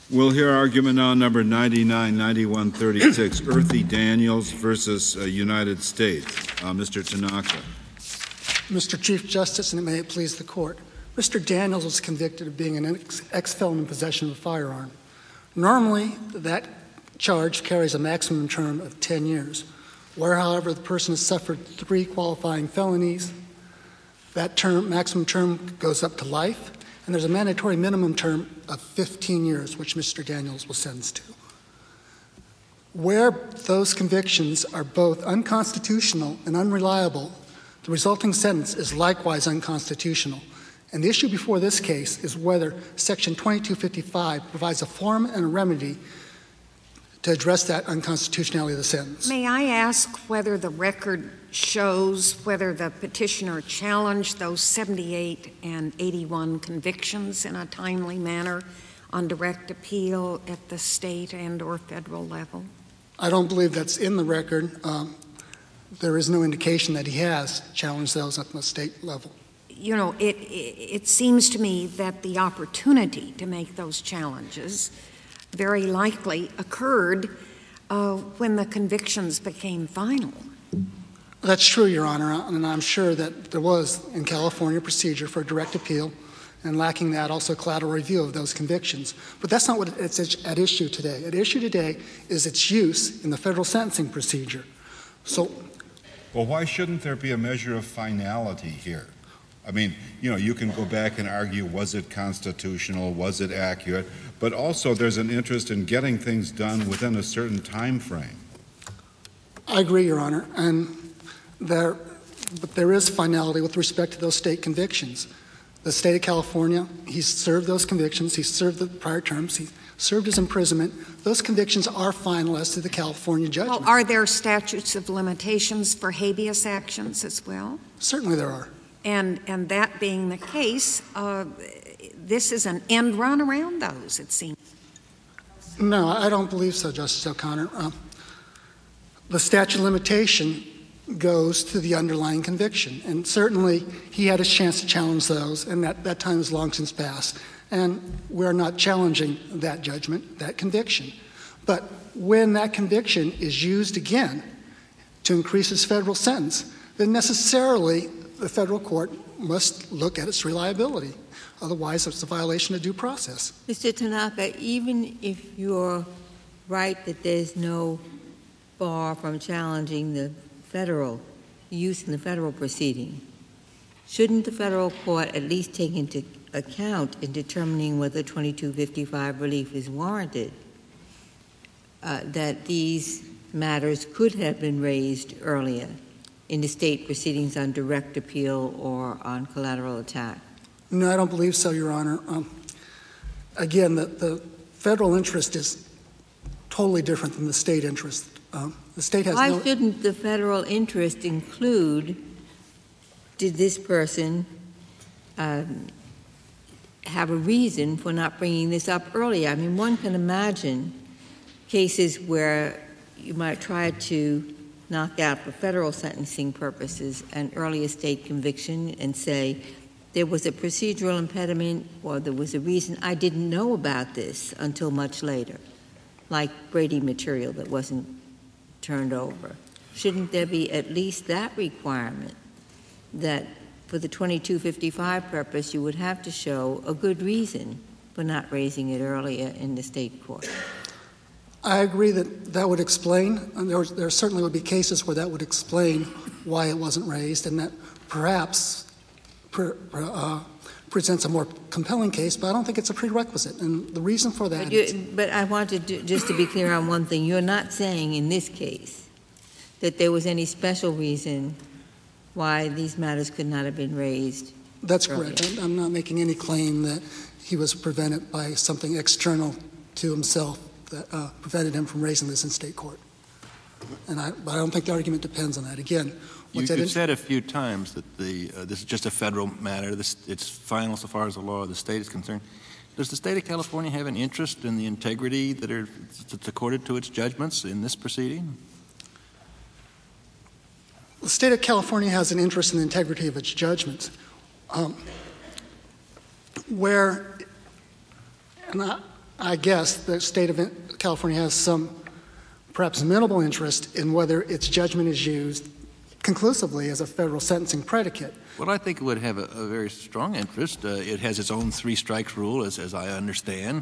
We'll hear argument now number 99-9136, Earthy Daniels versus United States. Mr. Tanaka. Mr. Chief Justice, and may it please the Court, Mr. Daniels was convicted of being an ex-felon in possession of a firearm. Normally, that charge carries a maximum term of 10 years. Where, however, the person has suffered 3 qualifying felonies, that maximum term goes up to life, and there's a mandatory minimum term of 15 years, which Mr. Daniels was sentenced to. Where those convictions are both unconstitutional and unreliable, the resulting sentence is likewise unconstitutional. And the issue before this case is whether Section 2255 provides a form and a remedy to address that unconstitutionality of the sentence. May I ask whether the record shows whether the petitioner challenged those 78 and 81 convictions in a timely manner on direct appeal at the state and or federal level? I don't believe that's in the record. There is no indication that he has challenged those at the state level. You know, it seems to me that the opportunity to make those challenges very likely occurred when the convictions became final. That's true, Your Honor, and I'm sure that there was in California procedure for direct appeal, and lacking that, also collateral review of those convictions. But that's not what it's at issue today. At issue today is its use in the federal sentencing procedure. So, well, why shouldn't there be a measure of finality here? I mean, you know, you can go back and argue, was it constitutional, was it accurate, but also there's an interest in getting things done within a certain time frame. I agree, Your Honor, but there is finality with respect to those state convictions. The state of California, he's served those convictions, he's served the prior terms, he served his imprisonment. Those convictions are final as to the California judgment. Well, are there statutes of limitations for habeas actions as well? Certainly there are. And that being the case, this is an end run around those, it seems. No, I don't believe so, Justice O'Connor. The statute of limitation goes to the underlying conviction, and certainly he had his chance to challenge those, and that time has long since passed. And we're not challenging that judgment, that conviction. But when that conviction is used again to increase his federal sentence, then necessarily the federal court must look at its reliability. Otherwise, it's a violation of due process. Mr. Tanaka, even if you're right that there's no bar from challenging the federal use in the federal proceeding, shouldn't the federal court at least take into account in determining whether 2255 relief is warranted, that these matters could have been raised earlier in the state proceedings on direct appeal or on collateral attack? No, I don't believe so, Your Honor. Again, the federal interest is totally different than the state interest. The state has Why shouldn't the federal interest include, did this person have a reason for not bringing this up earlier? I mean, one can imagine cases where you might try to knock out for federal sentencing purposes an earlier state conviction and say there was a procedural impediment or there was a reason I didn't know about this until much later, like Brady material that wasn't turned over. Shouldn't there be at least that requirement that for the 2255 purpose you would have to show a good reason for not raising it earlier in the state court? I agree that would explain, and there certainly would be cases where that would explain why it wasn't raised, and that perhaps presents a more compelling case, but I don't think it's a prerequisite. And the reason for that But I want to just to be clear on one thing. You're not saying in this case that there was any special reason why these matters could not have been raised? That's earlier. correct. I'm not making any claim that he was prevented by something external to himself that prevented him from raising this in state court. But I don't think the argument depends on that. Again, you've said a few times that this is just a federal matter. It's final so far as the law of the state is concerned. Does the state of California have an interest in the integrity that's accorded to its judgments in this proceeding? The state of California has an interest in the integrity of its I guess the state of California has some perhaps minimal interest in whether its judgment is used conclusively as a federal sentencing predicate. Well, I think it would have a very strong interest. It has its own three strikes rule, as I understand.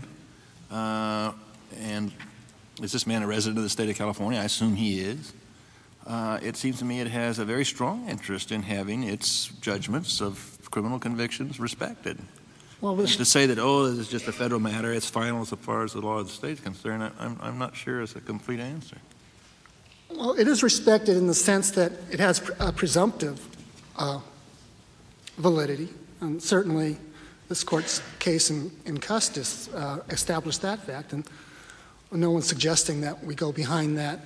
And is this man a resident of the state of California? I assume he is. It seems to me it has a very strong interest in having its judgments of criminal convictions respected. Well, To say that, this is just a federal matter, it's final as far as the law of the state is concerned, I'm not sure it's a complete answer. Well, it is respected in the sense that it has a presumptive validity, and certainly this court's case in Custis established that fact, and no one's suggesting that we go behind that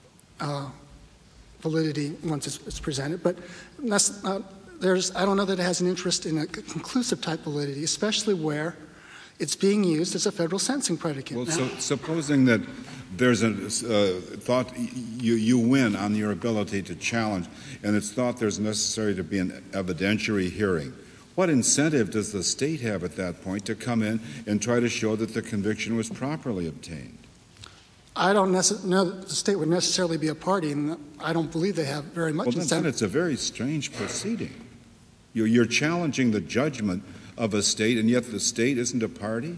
validity once it's presented. But I don't know that it has an interest in a conclusive type validity, especially where it's being used as a federal sentencing predicate. Well, so supposing that there's a thought you win on your ability to challenge, and it's thought there's necessary to be an evidentiary hearing, what incentive does the state have at that point to come in and try to show that the conviction was properly obtained? I don't know that the state would necessarily be a party, and I don't believe they have very much incentive. Then it's a very strange proceeding. You're challenging the judgment of a state, and yet the state isn't a party?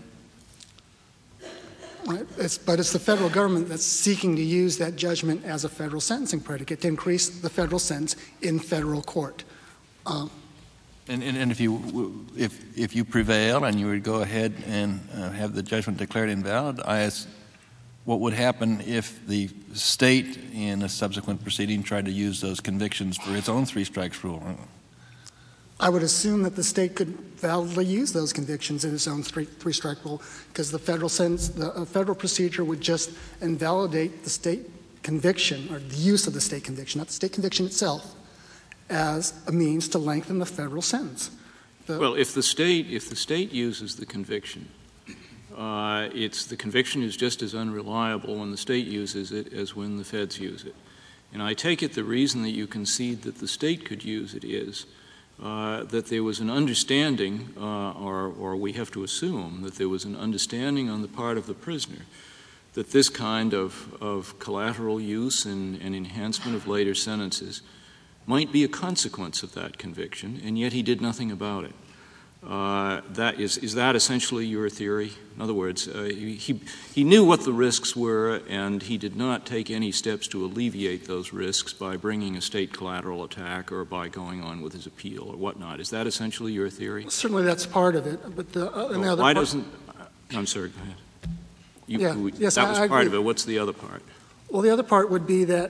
Right. But it's the federal government that's seeking to use that judgment as a federal sentencing predicate to increase the federal sentence in federal court. And if you prevail and you would go ahead and have the judgment declared invalid, what would happen if the state in a subsequent proceeding tried to use those convictions for its own three strikes rule? I would assume that the state could validly use those convictions in its own three-strike rule, because the federal procedure would just invalidate the state conviction, or the use of the state conviction, not the state conviction itself, as a means to lengthen the federal sentence. Well, if the state uses the conviction, the conviction is just as unreliable when the state uses it as when the feds use it. And I take it the reason that you concede that the state could use it is that there was an understanding, or we have to assume that there was an understanding on the part of the prisoner that this kind of collateral use and enhancement of later sentences might be a consequence of that conviction, and yet he did nothing about it. Is that essentially your theory? In other words, he knew what the risks were, and he did not take any steps to alleviate those risks by bringing a state collateral attack or by going on with his appeal or whatnot. Is that essentially your theory? Certainly that's part of it. But I'm sorry, go ahead. Yes, that was I part agree. of it. What's the other part? Well, the other part would be that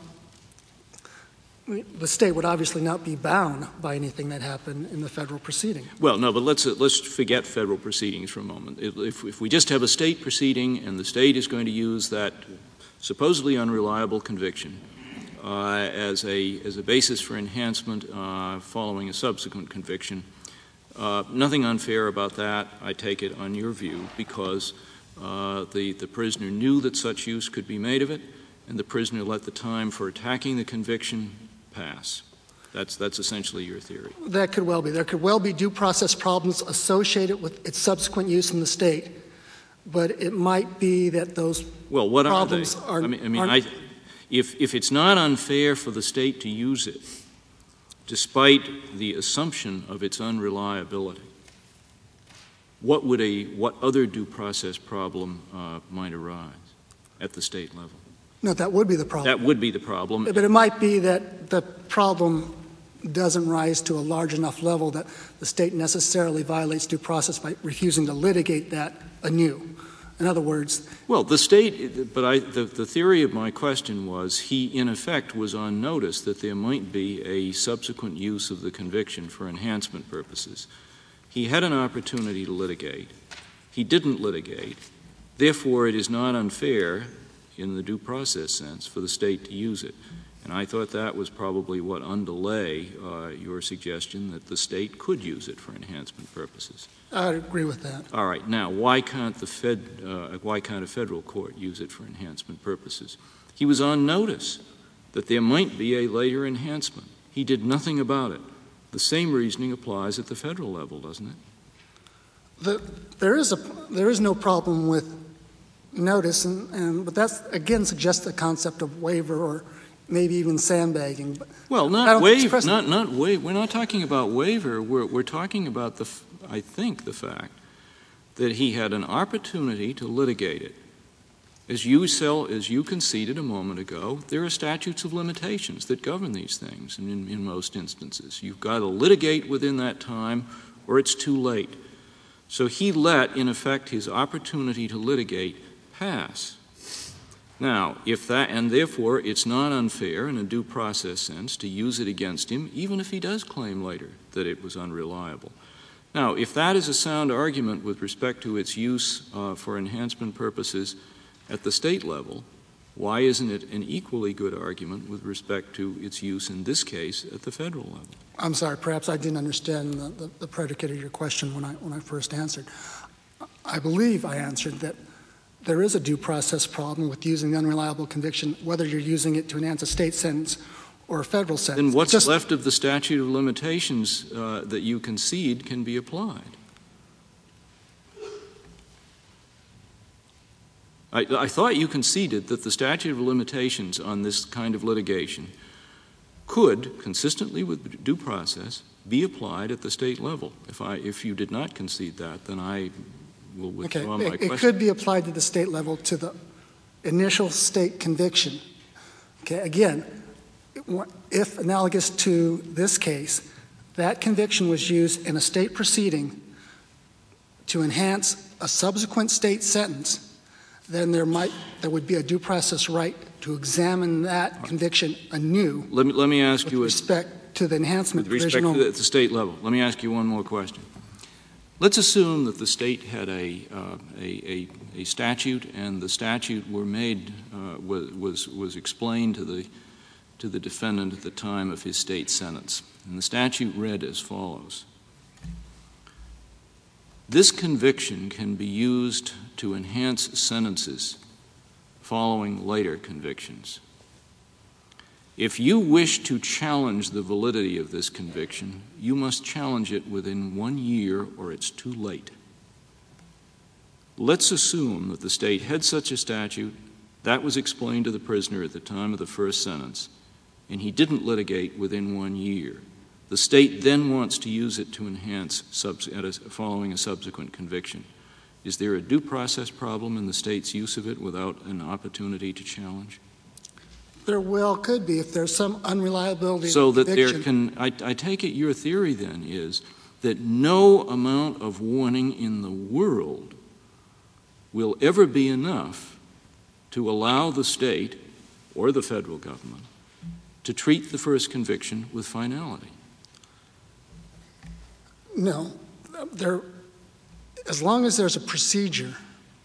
the state would obviously not be bound by anything that happened in the federal proceeding. Well, no, but let's forget federal proceedings for a moment. If we just have a state proceeding and the state is going to use that supposedly unreliable conviction as a basis for enhancement following a subsequent conviction, nothing unfair about that, I take it, on your view, because the prisoner knew that such use could be made of it, and the prisoner let the time for attacking the conviction pass. That's essentially your theory. That could well be. There could well be due process problems associated with its subsequent use in the state, but it might be that those problems are. If it's not unfair for the state to use it, despite the assumption of its unreliability, what other due process problem might arise at the state level? No, that would be the problem. That would be the problem. But it might be that the problem doesn't rise to a large enough level that the state necessarily violates due process by refusing to litigate that anew. In other words... Well, the state, but the theory of my question was he, in effect, was on notice that there might be a subsequent use of the conviction for enhancement purposes. He had an opportunity to litigate. He didn't litigate. Therefore, it is not unfair in the due process sense for the state to use it. And I thought that was probably what underlay your suggestion that the state could use it for enhancement purposes. I agree with that. All right. Now, why can't a federal court use it for enhancement purposes? He was on notice that there might be a later enhancement. He did nothing about it. The same reasoning applies at the federal level, doesn't it? There is no problem with notice, but that's again suggests the concept of waiver or maybe even sandbagging. Well, not waiver. Not waiver. We're not talking about waiver. We're talking about I think the fact that he had an opportunity to litigate it. As you conceded a moment ago, there are statutes of limitations that govern these things, and in most instances, you've got to litigate within that time, or it's too late. So he let, in effect, his opportunity to litigate pass. Now, and therefore it's not unfair in a due process sense to use it against him, even if he does claim later that it was unreliable. Now, if that is a sound argument with respect to its use for enhancement purposes at the state level, why isn't it an equally good argument with respect to its use in this case at the federal level? I'm sorry, perhaps I didn't understand the predicate of your question when I first answered. I believe I answered that there is a due process problem with using the unreliable conviction, whether you're using it to enhance a state sentence or a federal sentence. Then what's left of the statute of limitations that you concede can be applied? I thought you conceded that the statute of limitations on this kind of litigation could, consistently with due process, be applied at the state level. If you did not concede that, then I will withdraw my question. It could be applied to the state level to the initial state conviction. Okay, again, if analogous to this case, that conviction was used in a state proceeding to enhance a subsequent state sentence, then there would be a due process right to examine that conviction anew. Let me ask you with respect to the enhancement with respect to the state level. Let me ask you one more question. Let's assume that the state had a statute, and the statute was explained to the defendant at the time of his state sentence, and the statute read as follows: this conviction can be used to enhance sentences following later convictions. If you wish to challenge the validity of this conviction, you must challenge it within 1 year or it's too late. Let's assume that the state had such a statute, that was explained to the prisoner at the time of the first sentence, and he didn't litigate within 1 year. The state then wants to use it to enhance following a subsequent conviction. Is there a due process problem in the state's use of it without an opportunity to challenge? There could be if there's some unreliability. So that I take it your theory then is that no amount of warning in the world will ever be enough to allow the state or the federal government to treat the first conviction with finality. No. As long as there's a procedure,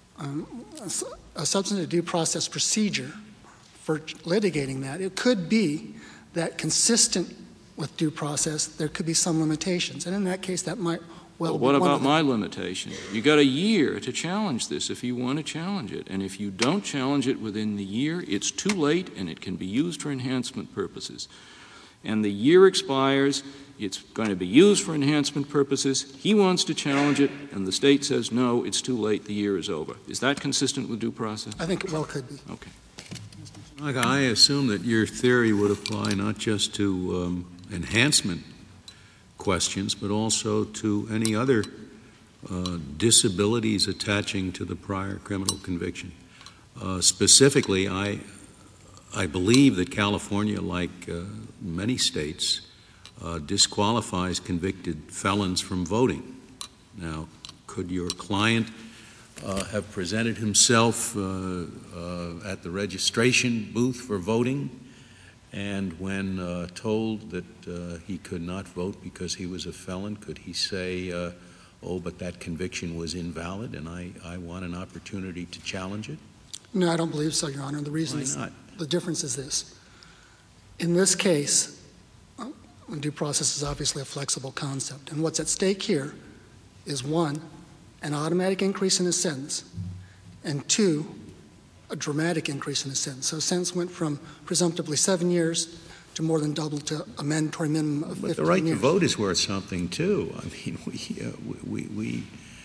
a substantive due process procedure for litigating that, it could be that consistent with due process, there could be some limitations. And in that case, that might well be one of them. What about my limitation? You got a year to challenge this if you want to challenge it. And if you don't challenge it within the year, it's too late and it can be used for enhancement purposes. And the year expires, it's going to be used for enhancement purposes. He wants to challenge it, and the state says, no, it's too late, the year is over. Is that consistent with due process? I think it well could be. Okay. I assume that your theory would apply not just to enhancement questions, but also to any other disabilities attaching to the prior criminal conviction. Specifically, I believe that California, like many states, disqualifies convicted felons from voting. Now, could your client have presented himself at the registration booth for voting, and when told that he could not vote because he was a felon, could he say, oh, but that conviction was invalid and I want an opportunity to challenge it? No, I don't believe so, Your Honor. The reason is the difference is this. In this case, due process is obviously a flexible concept, and what's at stake here is, one, an automatic increase in a sentence, and two, a dramatic increase in a sentence. So a sentence went from presumptively 7 years to more than double to a mandatory minimum of 15 years. But the right to vote is worth something, too. I mean,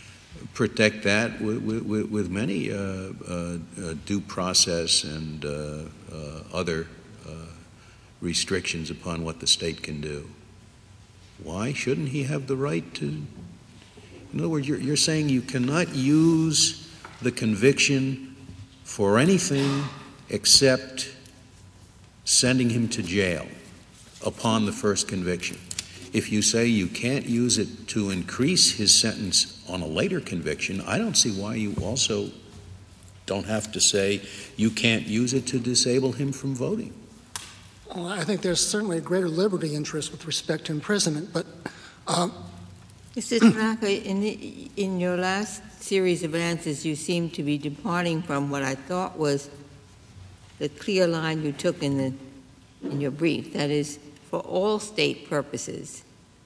protect that with many due process and other restrictions upon what the state can do. Why shouldn't he have the right to? In other words, you're saying you cannot use the conviction for anything except sending him to jail upon the first conviction. If you say you can't use it to increase his sentence on a later conviction, I don't see why you also don't have to say you can't use it to disable him from voting. Well, I think there's certainly a greater liberty interest with respect to imprisonment, but Mr. Tanaka, in your last series of answers, you seem to be departing from what I thought was the clear line you took in your brief. That is, for all state purposes,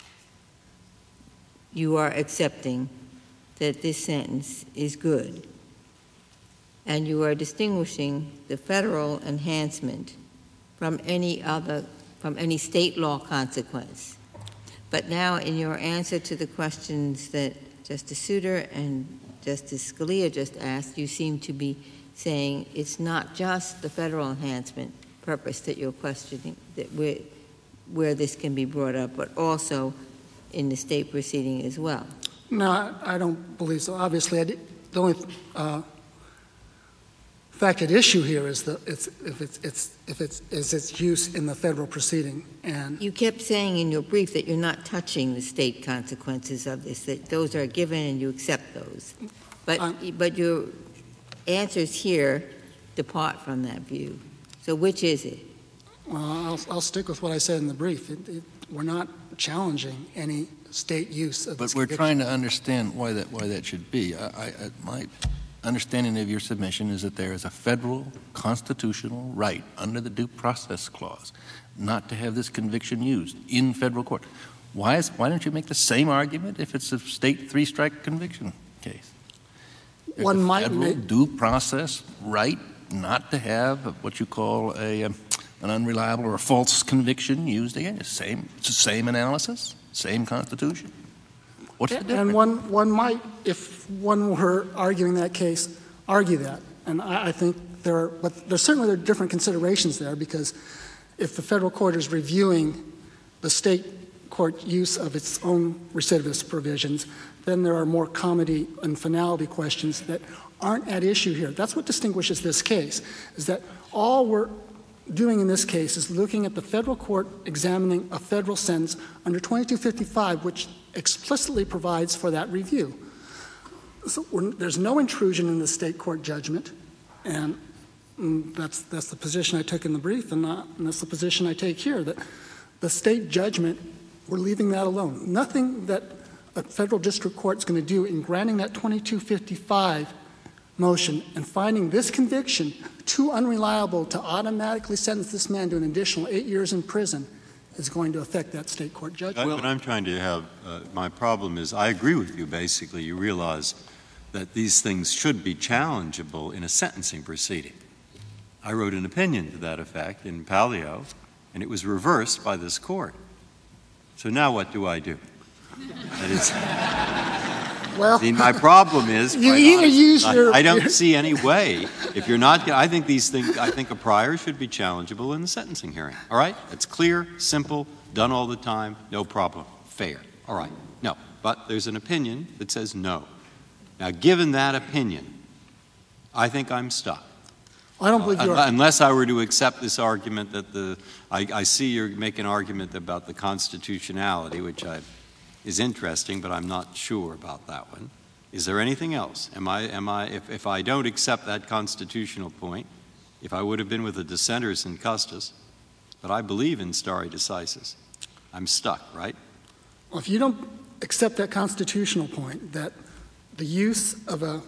you are accepting that this sentence is good, and you are distinguishing the federal enhancement from any state law consequence. But now, in your answer to the questions that Justice Souter and Justice Scalia just asked, you seem to be saying it's not just the federal enhancement purpose that you're questioning, that where this can be brought up, but also in the state proceeding as well. no, I don't believe so. Obviously, the only fact at issue here is its use in the federal proceeding. And You kept saying in your brief that you're not touching the state consequences of this, that those are given and you accept those. But your answers here depart from that view. So which is it? I'll stick with what I said in the brief. We're not challenging any state use of this But we're conviction. trying to understand why that should be. My understanding of your submission is that there is a federal constitutional right under the Due Process Clause not to have this conviction used in federal court. Why don't you make the same argument if it's a state three-strike conviction case? There's One a might federal make- due process right not to have what you call an unreliable or a false conviction used again. It's the same analysis, same Constitution. What's the difference? And one might, if one were arguing that case, argue that. And I think there's certainly different considerations there, because if the federal court is reviewing the state court use of its own recidivist provisions, then there are more comity and finality questions that aren't at issue here. That's what distinguishes this case, is that all we're doing in this case is looking at the federal court examining a federal sentence under 2255, which explicitly provides for that review. So there's no intrusion in the state court judgment, and that's the position I took in the brief, and that's the position I take here, that the state judgment, we're leaving that alone. Nothing that a federal district court is going to do in granting that 2255 motion and finding this conviction too unreliable to automatically sentence this man to an additional 8 years in prison is going to affect that state court judgment. What I'm trying to have, my problem is, I agree with you, basically. You realize that these things should be challengeable in a sentencing proceeding. I wrote an opinion to that effect in Palio, and it was reversed by this court. So now what do I do? That is, Well, see, my problem is, you either use your... I don't see any way. If you're not, I think these things, I think a prior should be challengeable in the sentencing hearing. All right? It's clear, simple, done all the time, no problem, fair. All right. No, but there's an opinion that says no. Now, given that opinion, I think I'm stuck. I don't believe you're... Unless I were to accept this argument that I see you're making an argument about the constitutionality, which is interesting, but I'm not sure about that one. Is there anything else? If I don't accept that constitutional point, if I would have been with the dissenters in Custis, but I believe in stare decisis, I'm stuck, right? Well, if you don't accept that constitutional point, that the use of a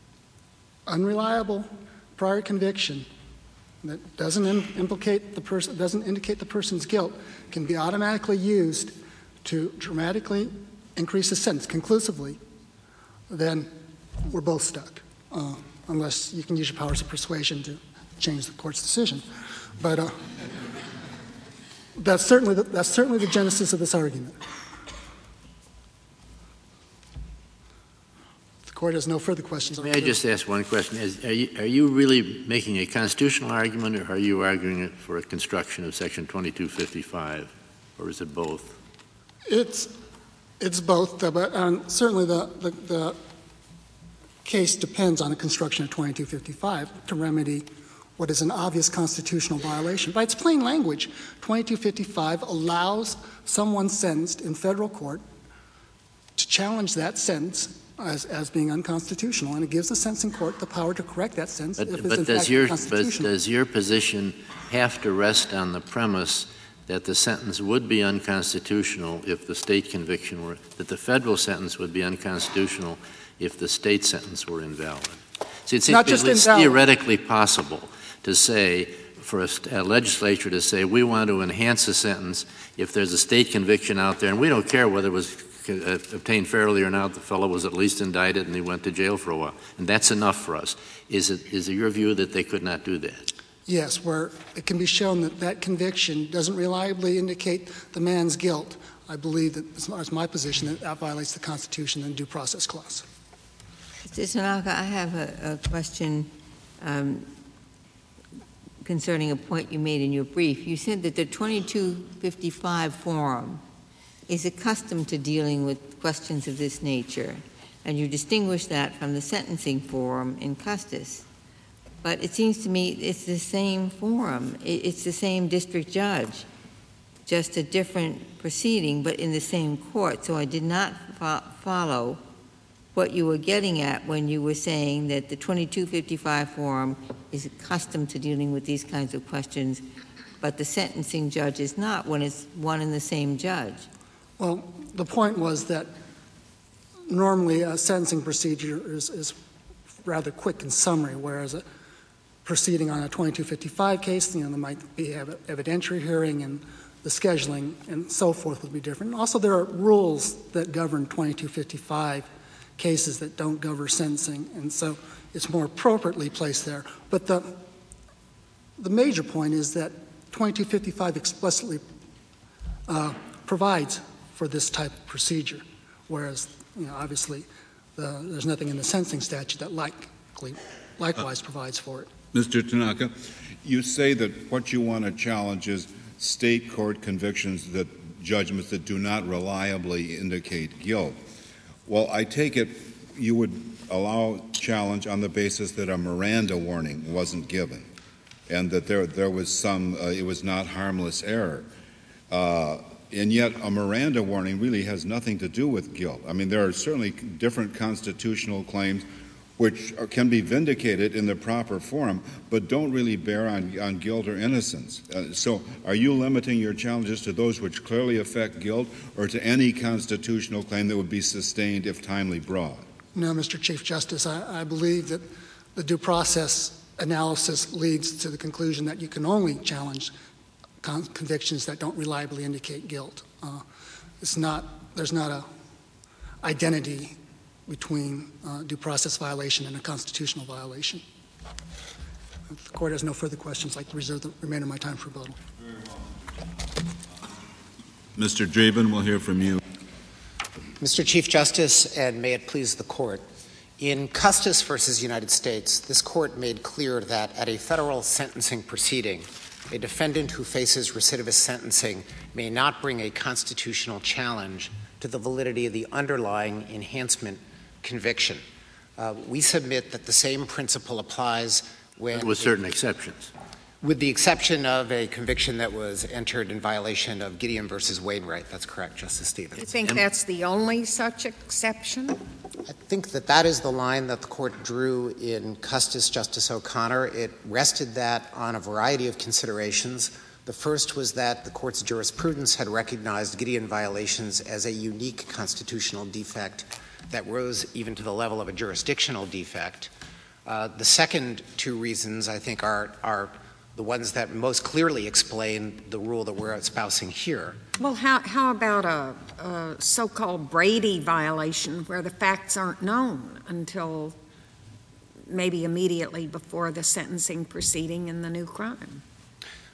unreliable prior conviction that doesn't indicate the person's guilt can be automatically used to dramatically increase the sentence conclusively, then we're both stuck, unless you can use your powers of persuasion to change the court's decision. But that's certainly the genesis of this argument. If the court has no further questions. May I just ask one question? Are you really making a constitutional argument, or are you arguing it for a construction of Section 2255, or is it both? It's both, but certainly the case depends on the construction of 2255 to remedy what is an obvious constitutional violation. By its plain language, 2255 allows someone sentenced in federal court to challenge that sentence as being unconstitutional, and it gives the sentencing court the power to correct that sentence if it's in fact unconstitutional. But does your position have to rest on the premise that the sentence would be unconstitutional if the state conviction were, that the federal sentence would be unconstitutional if the state sentence were invalid? See, it's theoretically possible to say, for a legislature to say, we want to enhance a sentence if there's a state conviction out there, and we don't care whether it was obtained fairly or not, the fellow was at least indicted and he went to jail for a while. And that's enough for us. Is it your view that they could not do that? Yes, where it can be shown that that conviction doesn't reliably indicate the man's guilt. I believe that, as far as my position, that violates the Constitution and due process clause. Mr. Tanaka, I have a question concerning a point you made in your brief. You said that the 2255 forum is accustomed to dealing with questions of this nature, and you distinguish that from the sentencing forum in Custis. But it seems to me it's the same forum. It's the same district judge, just a different proceeding, but in the same court. So I did not follow what you were getting at when you were saying that the 2255 forum is accustomed to dealing with these kinds of questions, but the sentencing judge is not, when it's one and the same judge. Well, the point was that normally a sentencing procedure is rather quick and summary, whereas a proceeding on a 2255 case, there might be an evidentiary hearing, and the scheduling and so forth would be different. Also, there are rules that govern 2255 cases that don't govern sentencing, and so it's more appropriately placed there. But the major point is that 2255 explicitly provides for this type of procedure, whereas, obviously, there's nothing in the sentencing statute that likewise provides for it. Mr. Tanaka, you say that what you want to challenge is state court convictions, that judgments that do not reliably indicate guilt. Well, I take it you would allow challenge on the basis that a Miranda warning wasn't given, and that there was it was not harmless error. And yet a Miranda warning really has nothing to do with guilt. I mean, there are certainly different constitutional claims which can be vindicated in the proper form, but don't really bear on guilt or innocence. So are you limiting your challenges to those which clearly affect guilt, or to any constitutional claim that would be sustained if timely brought? No, Mr. Chief Justice, I believe that the due process analysis leads to the conclusion that you can only challenge convictions that don't reliably indicate guilt. There's not an identity between due process violation and a constitutional violation. If the court has no further questions, I'd like to reserve the remainder of my time for rebuttal. Very well. Mr. Draven, we'll hear from you. Mr. Chief Justice, and may it please the court, in Custis versus United States, this court made clear that at a federal sentencing proceeding, a defendant who faces recidivist sentencing may not bring a constitutional challenge to the validity of the underlying enhancement conviction. We submit that the same principle applies with certain exceptions. With the exception of a conviction that was entered in violation of Gideon versus Wainwright. That's correct, Justice Stevens. You think that's the only such exception? I think that is the line that the court drew in Custis, Justice O'Connor. It rested that on a variety of considerations. The first was that the court's jurisprudence had recognized Gideon violations as a unique constitutional defect that rose even to the level of a jurisdictional defect. The second two reasons, I think, are the ones that most clearly explain the rule that we're espousing here. Well, how about a so-called Brady violation where the facts aren't known until maybe immediately before the sentencing proceeding in the new crime?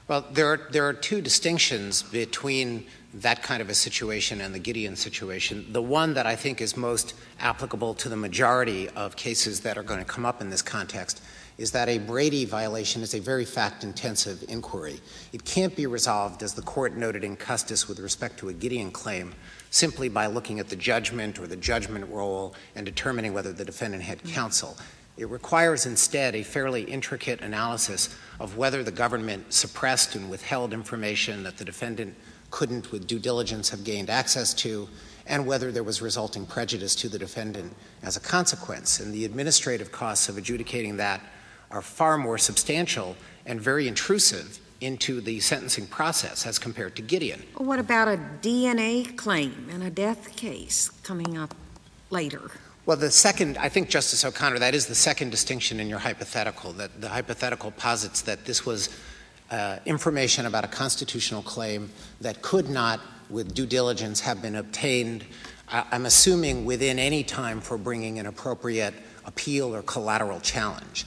Well, there are two distinctions between that kind of a situation and the Gideon situation. The one that I think is most applicable to the majority of cases that are going to come up in this context is that a Brady violation is a very fact-intensive inquiry. It can't be resolved, as the court noted in Custis with respect to a Gideon claim, simply by looking at the judgment or the judgment role and determining whether the defendant had counsel. It requires instead a fairly intricate analysis of whether the government suppressed and withheld information that the defendant couldn't, with due diligence, have gained access to, and whether there was resulting prejudice to the defendant as a consequence. And the administrative costs of adjudicating that are far more substantial and very intrusive into the sentencing process as compared to Gideon. Well, what about a DNA claim in a death case coming up later? Well, the second, I think, Justice O'Connor, that is the second distinction in your hypothetical, that the hypothetical posits that this was information about a constitutional claim that could not, with due diligence, have been obtained, I'm assuming, within any time for bringing an appropriate appeal or collateral challenge.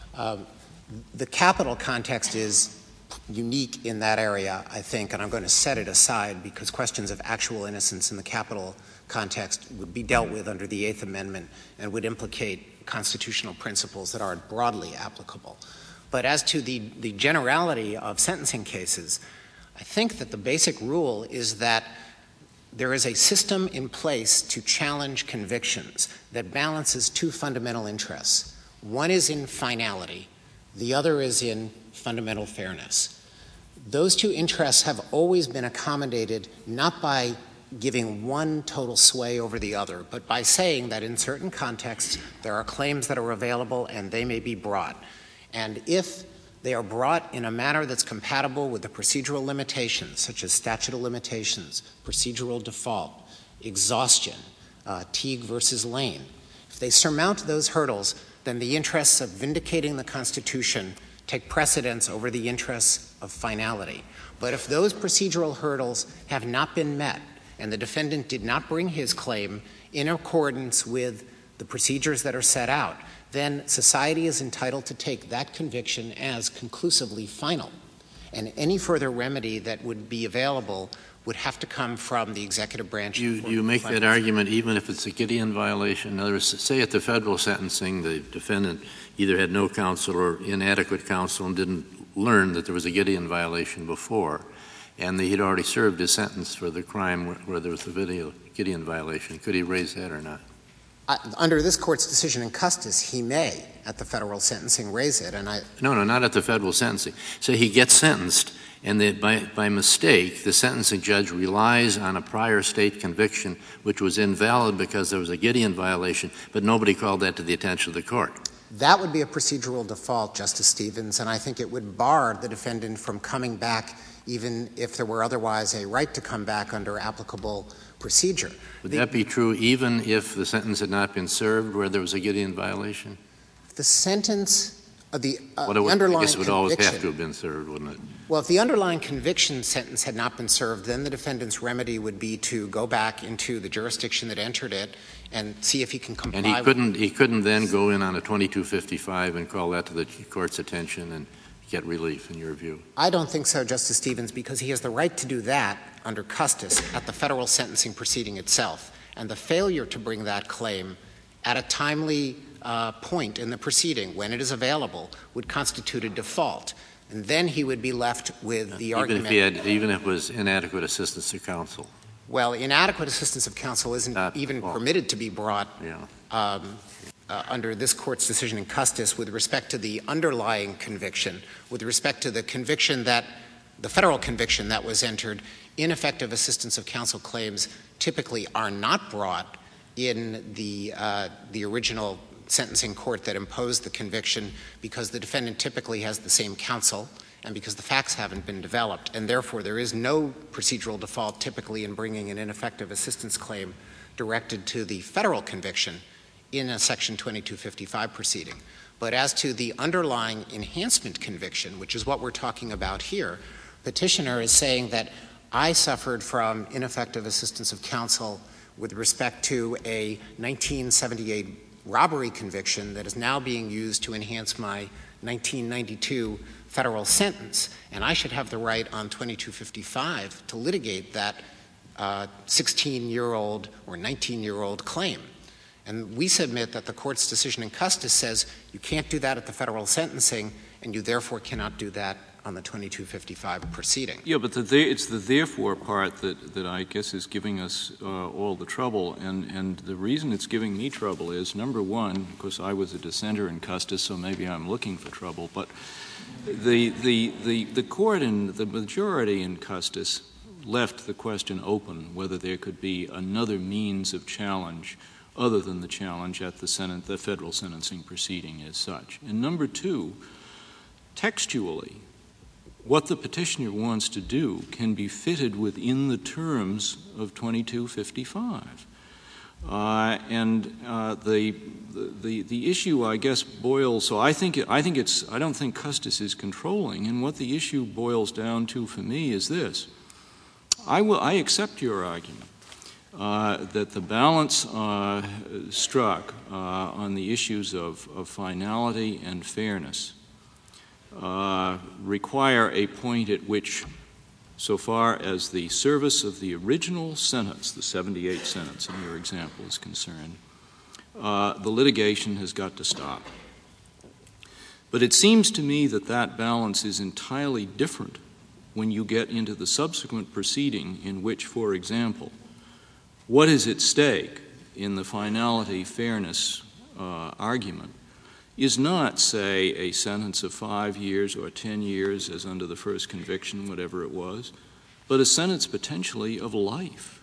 The capital context is unique in that area, I think, and I'm going to set it aside because questions of actual innocence in the capital context would be dealt with under the Eighth Amendment and would implicate constitutional principles that aren't broadly applicable. But as to the generality of sentencing cases, I think that the basic rule is that there is a system in place to challenge convictions that balances two fundamental interests. One is in finality, the other is in fundamental fairness. Those two interests have always been accommodated not by giving one total sway over the other, but by saying that in certain contexts there are claims that are available and they may be brought. And if they are brought in a manner that's compatible with the procedural limitations, such as statute of limitations, procedural default, exhaustion, Teague versus Lane, if they surmount those hurdles, then the interests of vindicating the Constitution take precedence over the interests of finality. But if those procedural hurdles have not been met and the defendant did not bring his claim in accordance with the procedures that are set out, then society is entitled to take that conviction as conclusively final. And any further remedy that would be available would have to come from the executive branch. You make that argument even if it's a Gideon violation? In other words, say at the federal sentencing the defendant either had no counsel or inadequate counsel and didn't learn that there was a Gideon violation before, and he'd already served his sentence for the crime where there was a Gideon violation. Could he raise that or not? Under this Court's decision in Custis, he may, at the federal sentencing, raise it. No, not at the federal sentencing. So he gets sentenced, and by mistake, the sentencing judge relies on a prior state conviction which was invalid because there was a Gideon violation, but nobody called that to the attention of the court. That would be a procedural default, Justice Stevens, and I think it would bar the defendant from coming back even if there were otherwise a right to come back under applicable procedure. Would that be true even if the sentence had not been served where there was a Gideon violation? The sentence of the underlying I guess it would always conviction, have to have been served, wouldn't it? Well, if the underlying conviction sentence had not been served, then the defendant's remedy would be to go back into the jurisdiction that entered it and see if he can comply. And he couldn't then go in on a 2255 and call that to the court's attention and get relief, in your view? I don't think so, Justice Stevens, because he has the right to do that under Custis at the federal sentencing proceeding itself. And the failure to bring that claim at a timely point in the proceeding, when it is available, would constitute a default. And then he would be left with the argument. Even if it was inadequate assistance to counsel? Well, inadequate assistance of counsel isn't even permitted to be brought under this Court's decision in Custis with respect to the underlying conviction, with respect to the conviction that the federal conviction that was entered. Ineffective assistance of counsel claims typically are not brought in the original sentencing court that imposed the conviction because the defendant typically has the same counsel and because the facts haven't been developed, and therefore there is no procedural default typically in bringing an ineffective assistance claim directed to the federal conviction in a Section 2255 proceeding. But as to the underlying enhancement conviction, which is what we're talking about here, petitioner is saying that I suffered from ineffective assistance of counsel with respect to a 1978 robbery conviction that is now being used to enhance my 1992 federal sentence, and I should have the right on 2255 to litigate that 16-year-old or 19-year-old claim. And we submit that the court's decision in Custis says you can't do that at the federal sentencing, and you therefore cannot do that on the 2255 proceeding. Yeah, but it's the therefore part that I guess is giving us all the trouble. And the reason it's giving me trouble is, number one, because I was a dissenter in Custis, so maybe I'm looking for trouble, but the court and the majority in Custis left the question open whether there could be another means of challenge other than the challenge at the federal sentencing proceeding as such. And number two, textually, what the petitioner wants to do can be fitted within the terms of 2255. The issue, I guess, boils. So I don't think Custis is controlling. And what the issue boils down to for me is this: I accept your argument that the balance struck on the issues of finality and fairness require a point at which, so far as the service of the original sentence, the 78 sentence in your example is concerned, the litigation has got to stop. But it seems to me that that balance is entirely different when you get into the subsequent proceeding in which, for example, what is at stake in the finality fairness argument is not, say, a sentence of 5 years or 10 years as under the first conviction, whatever it was, but a sentence potentially of life.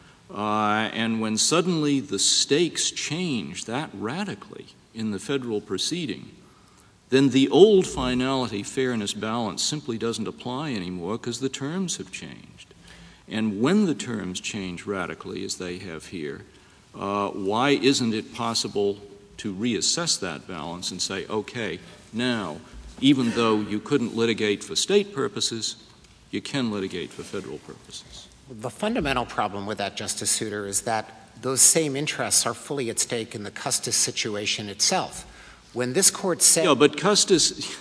And when suddenly the stakes change that radically in the federal proceeding, then the old finality fairness balance simply doesn't apply anymore because the terms have changed. And when the terms change radically, as they have here, why isn't it possible to reassess that balance and say, okay, now, even though you couldn't litigate for state purposes, you can litigate for federal purposes? The fundamental problem with that, Justice Souter, is that those same interests are fully at stake in the Custis situation itself. When this court said— Yeah, but Custis,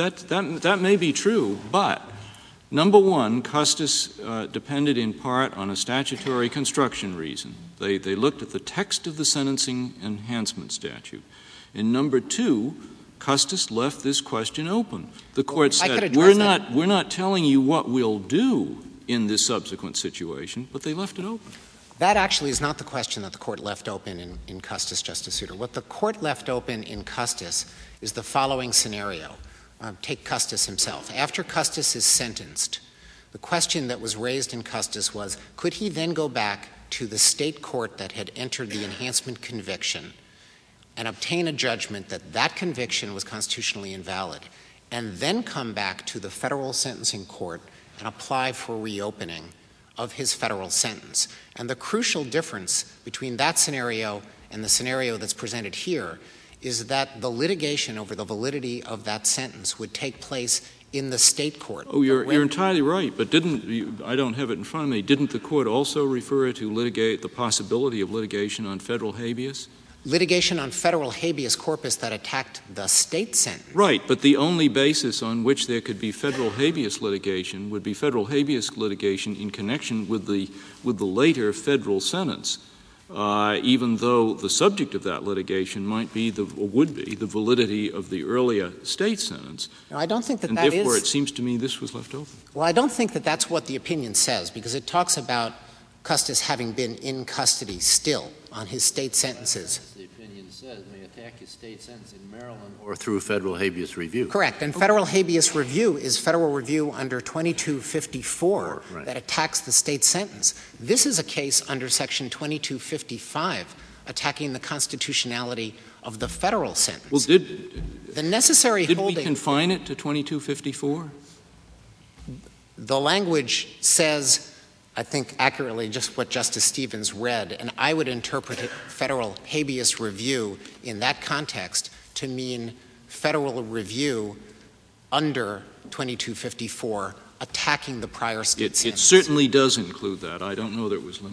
that may be true, but number one, Custis depended in part on a statutory construction reason. They looked at the text of the sentencing enhancement statute. And number two, Custis left this question open. The court said, we're not telling you what we'll do in this subsequent situation, but they left it open. That actually is not the question that the court left open in Custis, Justice Souter. What the court left open in Custis is the following scenario. Take Custis himself. After Custis is sentenced, the question that was raised in Custis was, could he then go back to the state court that had entered the enhancement conviction and obtain a judgment that that conviction was constitutionally invalid, and then come back to the federal sentencing court and apply for reopening of his federal sentence? And the crucial difference between that scenario and the scenario that's presented here is that the litigation over the validity of that sentence would take place in the state court. Oh, you're entirely right, but I don't have it in front of me, didn't the court also refer to the possibility of litigation on federal habeas? Litigation on federal habeas corpus that attacked the state sentence. Right, but the only basis on which there could be federal habeas litigation would be federal habeas litigation in connection with the later federal sentence, even though the subject of that litigation would be the validity of the earlier state sentence. No, I don't think that and that therefore is— it seems to me this was left open. Well, I don't think that that's what the opinion says, because it talks about Custis having been in custody still on his state sentences. The opinion says may attack his state sentence in Maryland or through federal habeas review. Correct. And federal habeas review is federal review under 2254 that attacks the state sentence. This is a case under Section 2255 attacking the constitutionality of the federal sentence. Well, the necessary did holding— we confine it to 2254? The language says, I think accurately, just what Justice Stevens read, and I would interpret federal habeas review in that context to mean federal review under 2254 attacking the prior state sentence. It certainly does include that. I don't know that it was limited to that.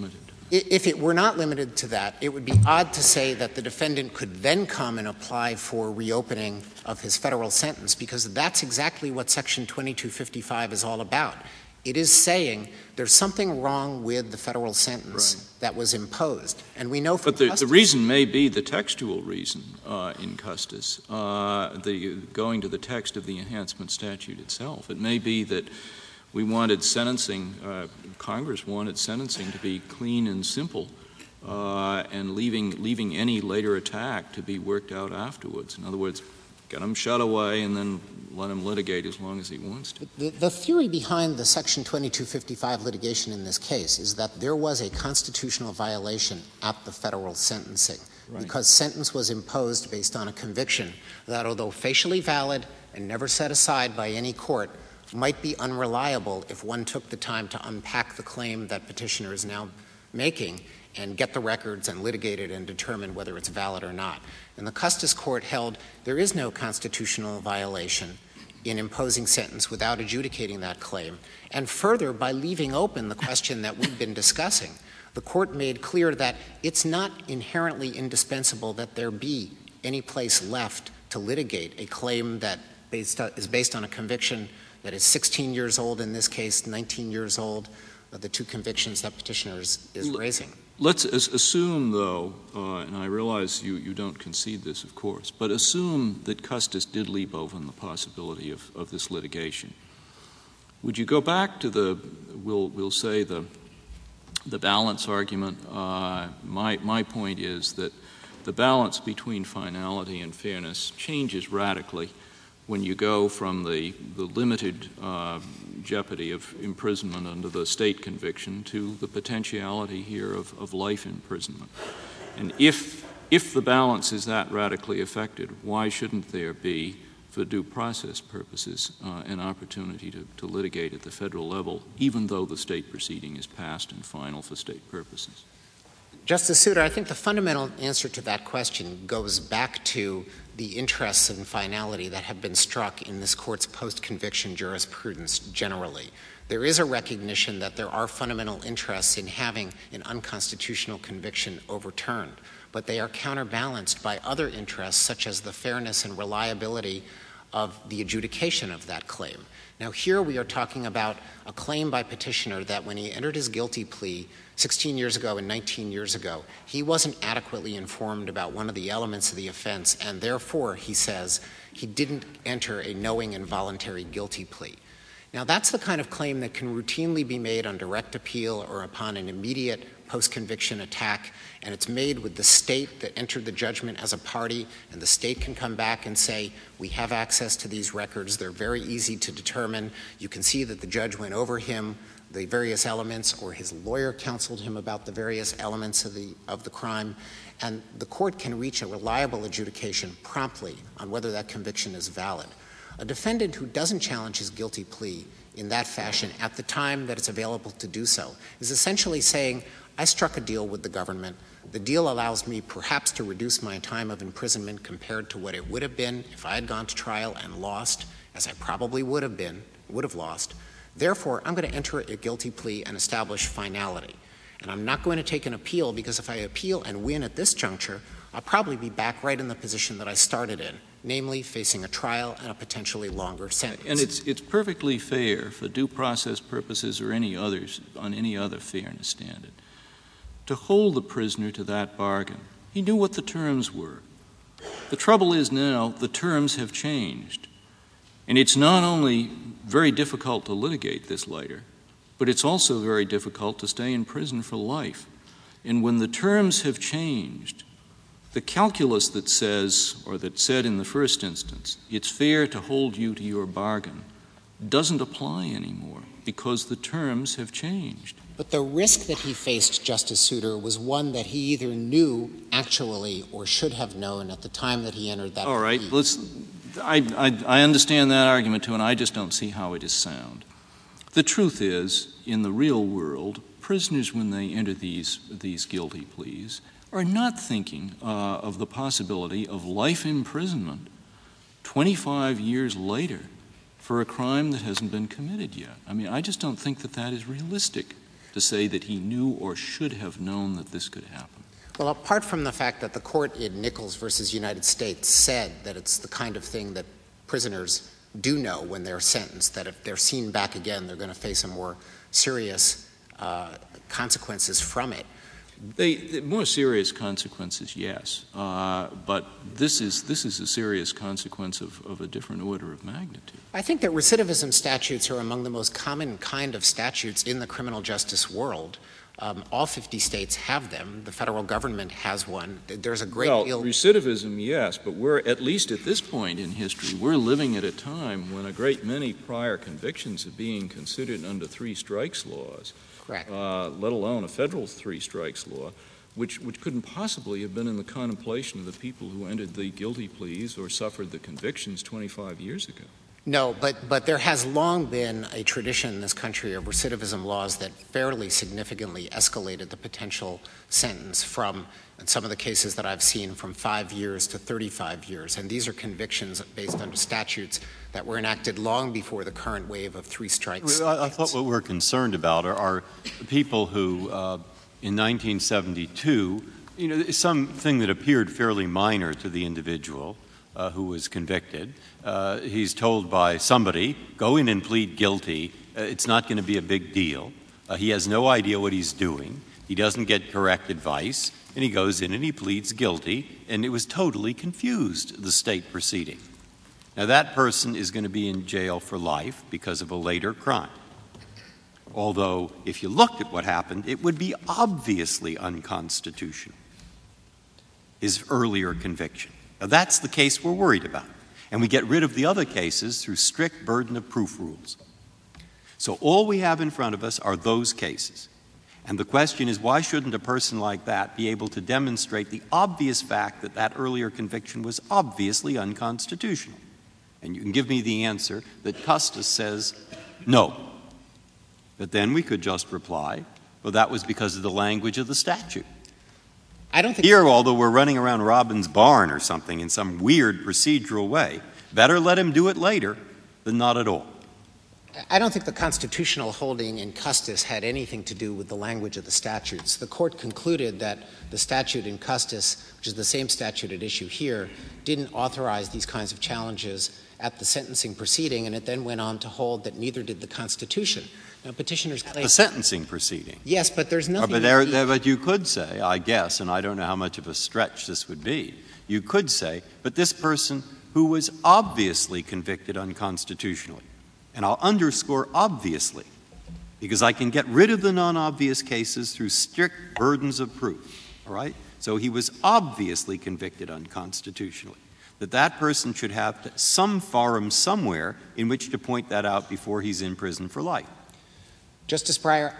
If it were not limited to that, it would be odd to say that the defendant could then come and apply for reopening of his federal sentence, because that's exactly what Section 2255 is all about. It is saying there's something wrong with the federal sentence that was imposed. And we know from But the reason may be the textual reason in Custis, going to the text of the enhancement statute itself. It may be that we wanted sentencing, Congress wanted sentencing to be clean and simple, and leaving any later attack to be worked out afterwards. In other words, get him shut away and then let him litigate as long as he wants to. The theory behind the Section 2255 litigation in this case is that there was a constitutional violation at the federal sentencing, because sentence was imposed based on a conviction that, although facially valid and never set aside by any court, might be unreliable if one took the time to unpack the claim that petitioner is now making and get the records and litigate it and determine whether it's valid or not. And the Custis Court held there is no constitutional violation in imposing sentence without adjudicating that claim. And further, by leaving open the question that we've been discussing, the Court made clear that it's not inherently indispensable that there be any place left to litigate a claim that is based on a conviction that is 16 years old, in this case 19 years old, the two convictions that petitioner is raising. Let's assume, though, and I realize you don't concede this, of course, but assume that Custis did leap over the possibility of this litigation. Would you go back to we'll say the balance argument? My point is that the balance between finality and fairness changes radically when you go from the limited jeopardy of imprisonment under the state conviction to the potentiality here of life imprisonment. And if the balance is that radically affected, why shouldn't there be, for due process purposes, an opportunity to litigate at the federal level, even though the state proceeding is passed and final for state purposes? Justice Souter, I think the fundamental answer to that question goes back to the interests and finality that have been struck in this Court's post-conviction jurisprudence generally. There is a recognition that there are fundamental interests in having an unconstitutional conviction overturned, but they are counterbalanced by other interests, such as the fairness and reliability of the adjudication of that claim. Now, here we are talking about a claim by petitioner that when he entered his guilty plea 16 years ago and 19 years ago, he wasn't adequately informed about one of the elements of the offense, and therefore, he says, he didn't enter a knowing and voluntary guilty plea. Now, that's the kind of claim that can routinely be made on direct appeal or upon an immediate post-conviction attack, and it's made with the state that entered the judgment as a party, and the state can come back and say, we have access to these records. They're very easy to determine. You can see that the judge went over the various elements, or his lawyer counseled him about the various elements of the crime, and the court can reach a reliable adjudication promptly on whether that conviction is valid. A defendant who doesn't challenge his guilty plea in that fashion at the time that it's available to do so is essentially saying, I struck a deal with the government. The deal allows me perhaps to reduce my time of imprisonment compared to what it would have been if I had gone to trial and lost, as I probably would have lost. Therefore, I'm going to enter a guilty plea and establish finality. And I'm not going to take an appeal, because if I appeal and win at this juncture, I'll probably be back right in the position that I started in, namely facing a trial and a potentially longer sentence. And it's perfectly fair for due process purposes or any others on any other fairness standard to hold the prisoner to that bargain. He knew what the terms were. The trouble is now the terms have changed. And it's not only very difficult to litigate this later, but it's also very difficult to stay in prison for life. And when the terms have changed, the calculus that says, or that said in the first instance, it's fair to hold you to your bargain, doesn't apply anymore because the terms have changed. But the risk that he faced, Justice Souter, was one that he either knew actually or should have known at the time that he entered that plea. All right, I understand that argument too, and I just don't see how it is sound. The truth is, in the real world, prisoners, when they enter these guilty pleas, are not thinking of the possibility of life imprisonment 25 years later for a crime that hasn't been committed yet. I mean, I just don't think that is realistic. to say that he knew or should have known that this could happen? Well, apart from the fact that the court in Nichols versus United States said that it's the kind of thing that prisoners do know when they're sentenced, that if they're seen back again, they're going to face a more serious consequences from it. The more serious consequences, yes, but this is a serious consequence of a different order of magnitude. I think that recidivism statutes are among the most common kind of statutes in the criminal justice world. All 50 states have them. The federal government has one. There's a great deal. Recidivism, yes, but we're, at least at this point in history, we're living at a time when a great many prior convictions are being considered under three strikes laws. Correct. Let alone a federal three strikes law, which couldn't possibly have been in the contemplation of the people who entered the guilty pleas or suffered the convictions 25 years ago. No, but there has long been a tradition in this country of recidivism laws that fairly significantly escalated the potential sentence from, in some of the cases that I've seen, from 5 years to 35 years. And these are convictions based under statutes that were enacted long before the current wave of three strikes. I thought what we're concerned about are people who, in 1972, something that appeared fairly minor to the individual who was convicted. He's told by somebody, go in and plead guilty. It's not going to be a big deal. He has no idea what he's doing. He doesn't get correct advice. And he goes in and he pleads guilty. And it was totally confused, the state proceeding. Now, that person is going to be in jail for life because of a later crime. Although, if you looked at what happened, it would be obviously unconstitutional, his earlier conviction. Now, that's the case we're worried about. And we get rid of the other cases through strict burden of proof rules. So all we have in front of us are those cases. And the question is, why shouldn't a person like that be able to demonstrate the obvious fact that that earlier conviction was obviously unconstitutional? And you can give me the answer that Custis says no. But then we could just reply, well, that was because of the language of the statute. I don't think here, although we're running around Robin's barn or something in some weird procedural way, better let him do it later than not at all. I don't think the constitutional holding in Custis had anything to do with the language of the statutes. The court concluded that the statute in Custis, which is the same statute at issue here, didn't authorize these kinds of challenges at the sentencing proceeding, and it then went on to hold that neither did the Constitution. Now, petitioners claim— The sentencing proceeding. Yes, but there's nothing— But you could say, I guess, and I don't know how much of a stretch this would be, you could say, but this person who was obviously convicted unconstitutionally, and I'll underscore obviously, because I can get rid of the non-obvious cases through strict burdens of proof, all right? So he was obviously convicted unconstitutionally. That person should have some forum somewhere in which to point that out before he's in prison for life. Justice Breyer,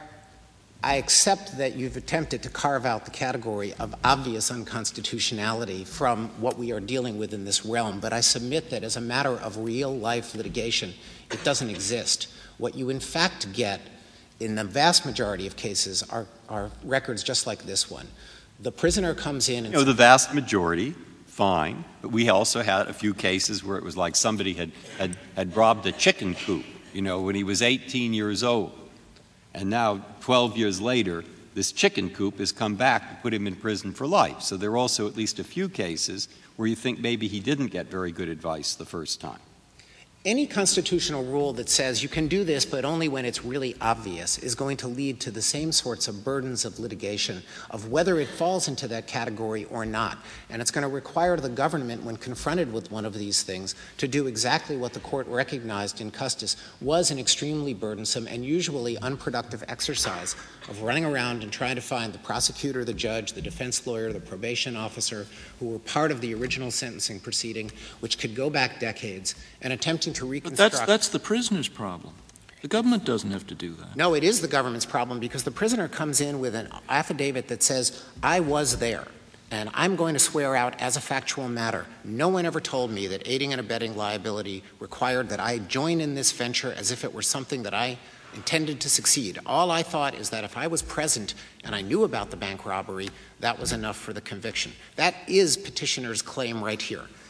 I accept that you've attempted to carve out the category of obvious unconstitutionality from what we are dealing with in this realm, but I submit that as a matter of real-life litigation, it doesn't exist. What you in fact get in the vast majority of cases are records just like this one. The prisoner comes in and— the vast majority, fine, but we also had a few cases where it was like somebody had robbed a chicken coop, when he was 18 years old. And now, 12 years later, this chicken coop has come back to put him in prison for life. So there are also at least a few cases where you think maybe he didn't get very good advice the first time. Any constitutional rule that says you can do this but only when it's really obvious is going to lead to the same sorts of burdens of litigation of whether it falls into that category or not. And it's going to require the government, when confronted with one of these things, to do exactly what the court recognized in Custis was an extremely burdensome and usually unproductive exercise of running around and trying to find the prosecutor, the judge, the defense lawyer, the probation officer who were part of the original sentencing proceeding, which could go back decades, and attempting to reconstruct— But that's the prisoner's problem. The government doesn't have to do that. No, it is the government's problem because the prisoner comes in with an affidavit that says, I was there, and I'm going to swear out as a factual matter. No one ever told me that aiding and abetting liability required that I join in this venture as if it were something that I intended to succeed. All I thought is that if I was present and I knew about the bank robbery, that was enough for the conviction. That is petitioner's claim right here.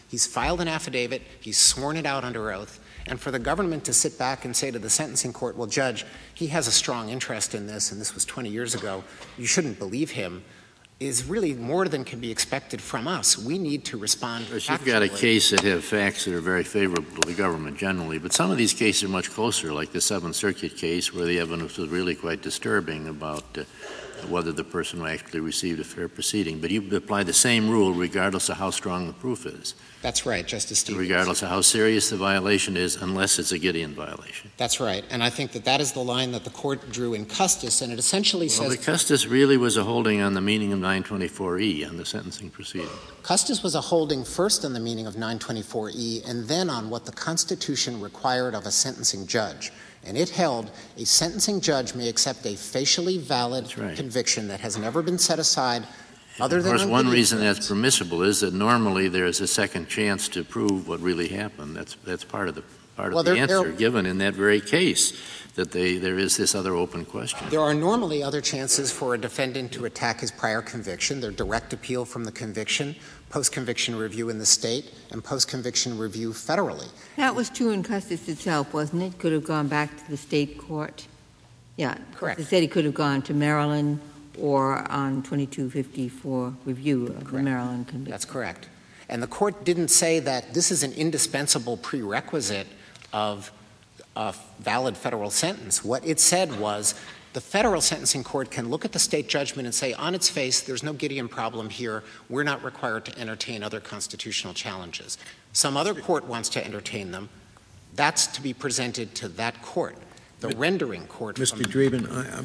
He's filed an affidavit. He's sworn it out under oath. And for the government to sit back and say to the sentencing court, well, Judge, he has a strong interest in this, and this was 20 years ago, you shouldn't believe him, is really more than can be expected from us. We need to respond factually. You've got a case that have facts that are very favorable to the government generally, but some of these cases are much closer, like the Seventh Circuit case where the evidence was really quite disturbing about whether the person actually received a fair proceeding. But you apply the same rule regardless of how strong the proof is. That's right, Justice Stevens. Regardless of how serious the violation is, unless it's a Gideon violation. That's right. And I think that that is the line that the court drew in Custis, and it essentially says— Well, the Custis really was a holding on the meaning of 924E on the sentencing proceeding. Custis was a holding first on the meaning of 924E and then on what the Constitution required of a sentencing judge. And it held a sentencing judge may accept a facially valid conviction that has never been set aside other than— Of course, one reason that's permissible is that normally there's a second chance to prove what really happened. That's part of the answer given in that very case, that there is this other open question. There are normally other chances for a defendant to attack his prior conviction. There's direct appeal from the conviction, post-conviction review in the state, and post-conviction review federally. That was true in Custis itself, wasn't it? Could have gone back to the state court. Yeah. Correct. It said he could have gone to Maryland or on 2254 review of the Maryland conviction. That's correct. And the court didn't say that this is an indispensable prerequisite of a valid federal sentence. What it said was the federal sentencing court can look at the state judgment and say, on its face, there's no Gideon problem here. We're not required to entertain other constitutional challenges. Some other court wants to entertain them. That's to be presented to that court, the rendering court. Mr. Dreeben,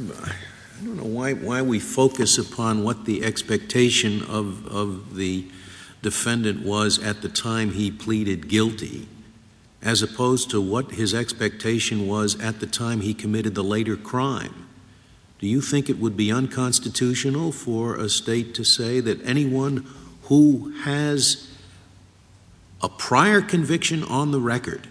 I don't know why we focus upon what the expectation of the defendant was at the time he pleaded guilty, as opposed to what his expectation was at the time he committed the later crime. Do you think it would be unconstitutional for a state to say that anyone who has a prior conviction on the record,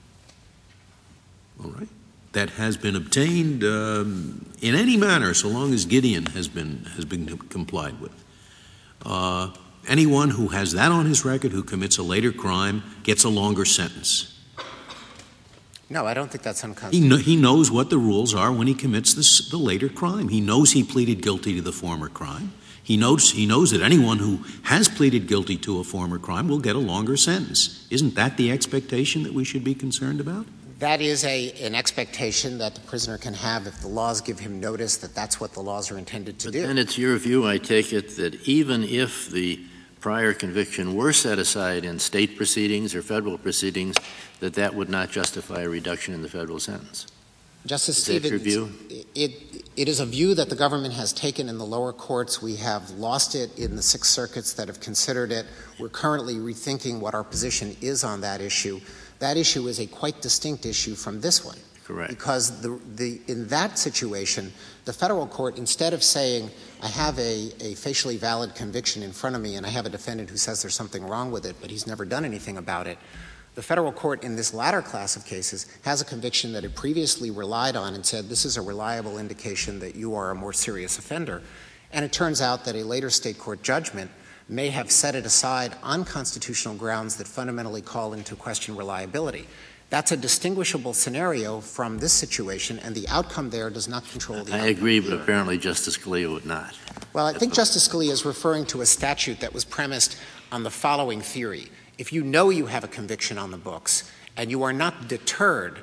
all right, that has been obtained in any manner, so long as Gideon has been complied with, anyone who has that on his record who commits a later crime gets a longer sentence? No, I don't think that's unconstitutional. He knows what the rules are when he commits the later crime. He knows he pleaded guilty to the former crime. He knows that anyone who has pleaded guilty to a former crime will get a longer sentence. Isn't that the expectation that we should be concerned about? That is an expectation that the prisoner can have if the laws give him notice that that's what the laws are intended to do. And it's your view, I take it, that even if the prior conviction were set aside in state proceedings or federal proceedings, that would not justify a reduction in the federal sentence? Justice Stevens, that your view? It is a view that the government has taken in the lower courts. We have lost it in the 6 circuits that have considered it. We're currently rethinking what our position is on that issue. That issue is a quite distinct issue from this one. Correct. Because in that situation, the federal court, instead of saying, I have a facially valid conviction in front of me and I have a defendant who says there's something wrong with it, but he's never done anything about it, the federal court in this latter class of cases has a conviction that it previously relied on and said, this is a reliable indication that you are a more serious offender. And it turns out that a later state court judgment may have set it aside on constitutional grounds that fundamentally call into question reliability. That's a distinguishable scenario from this situation, and the outcome there does not control the outcome. I agree, but apparently Justice Scalia would not. Well, I think Justice Scalia is referring to a statute that was premised on the following theory. If you know you have a conviction on the books and you are not deterred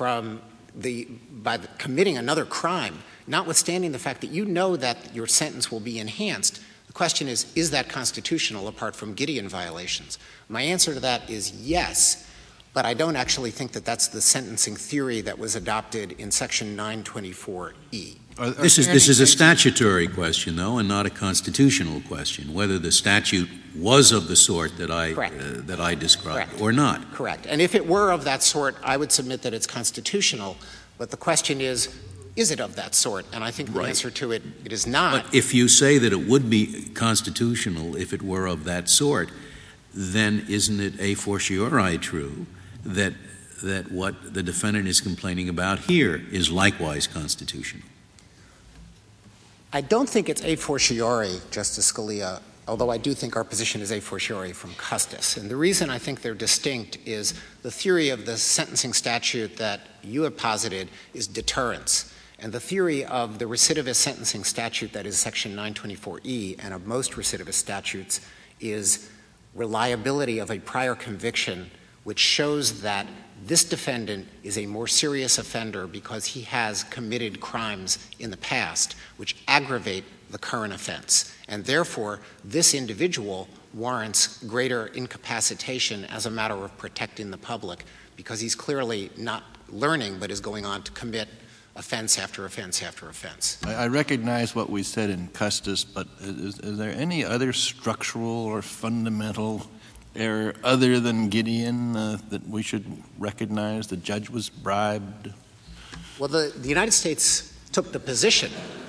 by committing another crime, notwithstanding the fact that you know that your sentence will be enhanced, the question is that constitutional apart from Gideon violations? My answer to that is yes, but I don't actually think that that's the sentencing theory that was adopted in Section 924E. This is a statutory question, though, and not a constitutional question, whether the statute was of the sort that I described or not. Correct. And if it were of that sort, I would submit that it's constitutional. But the question is it of that sort? And I think the answer to it is not. But if you say that it would be constitutional if it were of that sort, then isn't it a fortiori true that what the defendant is complaining about here is likewise constitutional? I don't think it's a fortiori, Justice Scalia, although I do think our position is a fortiori from Custis. And the reason I think they're distinct is the theory of the sentencing statute that you have posited is deterrence. And the theory of the recidivist sentencing statute that is Section 924E and of most recidivist statutes is reliability of a prior conviction which shows that this defendant is a more serious offender because he has committed crimes in the past which aggravate the current offense. And therefore, this individual warrants greater incapacitation as a matter of protecting the public because he's clearly not learning but is going on to commit offense after offense after offense. I recognize what we said in Custis, but is there any other structural or fundamental error other than Gideon that we should recognize? The judge was bribed? Well, the United States took the position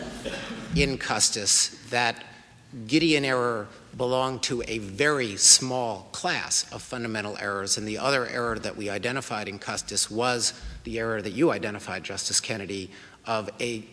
in Custis that Gideon error belonged to a very small class of fundamental errors, and the other error that we identified in Custis was the error that you identified, Justice Kennedy, of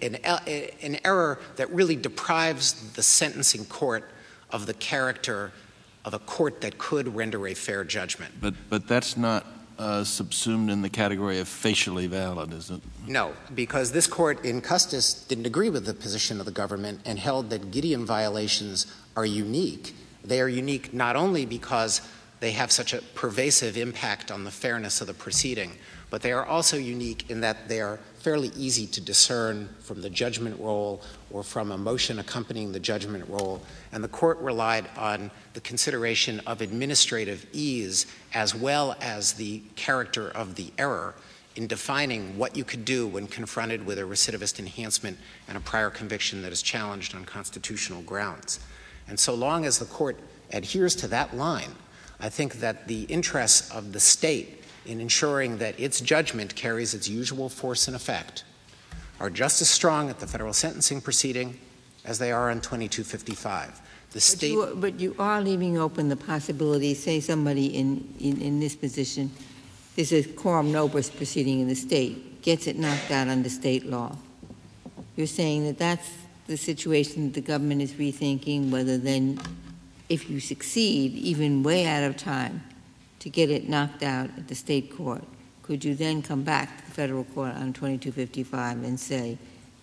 an error that really deprives the sentencing court of the character of a court that could render a fair judgment. But that's not subsumed in the category of facially valid, is it? No, because this court in Custis didn't agree with the position of the government and held that Gideon violations are unique. They are unique not only because they have such a pervasive impact on the fairness of the proceeding, but they are also unique in that they are fairly easy to discern from the judgment roll or from a motion accompanying the judgment roll. And the court relied on the consideration of administrative ease as well as the character of the error in defining what you could do when confronted with a recidivist enhancement and a prior conviction that is challenged on constitutional grounds. And so long as the court adheres to that line, I think that the interests of the state in ensuring that its judgment carries its usual force and effect are just as strong at the federal sentencing proceeding as they are on 2255. The state, but you are leaving open the possibility, say somebody in this position, this is quorum nobis proceeding in the state, gets it knocked out under state law. You're saying that that's the situation that the government is rethinking, whether then, if you succeed, even way out of time, to get it knocked out at the state court, could you then come back to the federal court on 2255 and say,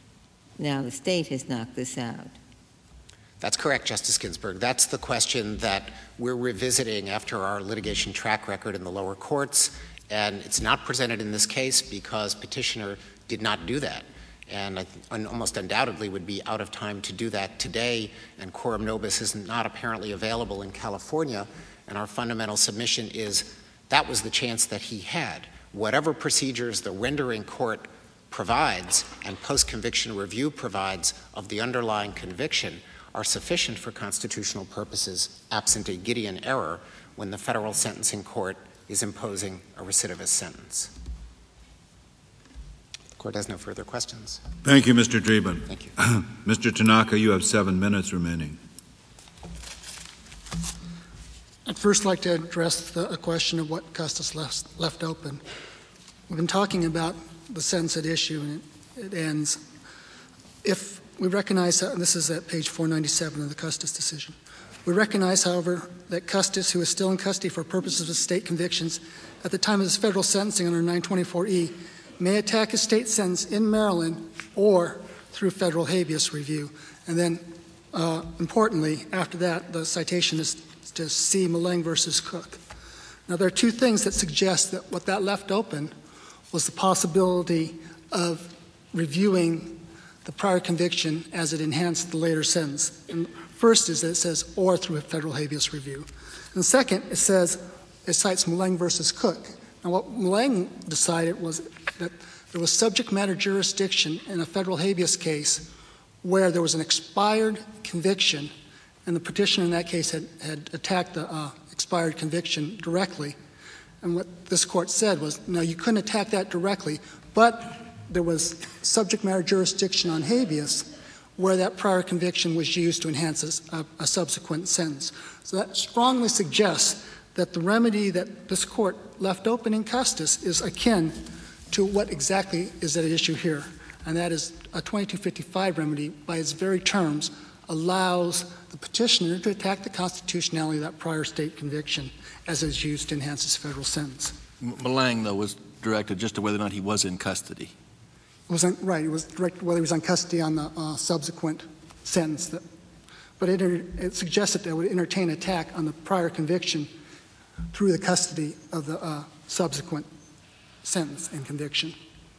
now the state has knocked this out? That's correct, Justice Ginsburg. That's the question that we're revisiting after our litigation track record in the lower courts, and it's not presented in this case because petitioner did not do that, and almost undoubtedly would be out of time to do that today, and quorum nobis is not apparently available in California, and our fundamental submission is that was the chance that he had. Whatever procedures the rendering court provides and post-conviction review provides of the underlying conviction are sufficient for constitutional purposes absent a Gideon error when the federal sentencing court is imposing a recidivist sentence. The court has no further questions. Thank you, Mr. Dreeben. Thank you. Mr. Tanaka, you have 7 minutes remaining. I'd first like to address a question of what Custis left open. We've been talking about the sentence at issue, and it ends. If we recognize, and this is at page 497 of the Custis decision, we recognize, however, that Custis, who is still in custody for purposes of state convictions at the time of his federal sentencing under 924E, may attack his state sentence in Maryland or through federal habeas review. And then, importantly, after that, the citation is to C. Milleng versus Cook. Now, there are two things that suggest that what that left open was the possibility of reviewing the prior conviction as it enhanced the later sentence. And first is that it says, or through a federal habeas review. And second, it cites Milleng versus Cook. Now, what Milleng decided was that there was subject matter jurisdiction in a federal habeas case where there was an expired conviction, and the petitioner in that case had attacked the expired conviction directly. And what this court said was, no, you couldn't attack that directly, but there was subject matter jurisdiction on habeas where that prior conviction was used to enhance a subsequent sentence. So that strongly suggests that the remedy that this court left open in Custis is akin to what exactly is at issue here, and that is a 2255 remedy by its very terms allows the petitioner to attack the constitutionality of that prior state conviction as is used to enhance his federal sentence. Malang, though, was directed just to whether or not he was in custody. It was right. It was directed whether he was on custody on the subsequent sentence. But it suggested that it would entertain attack on the prior conviction through the custody of the subsequent sentence and conviction.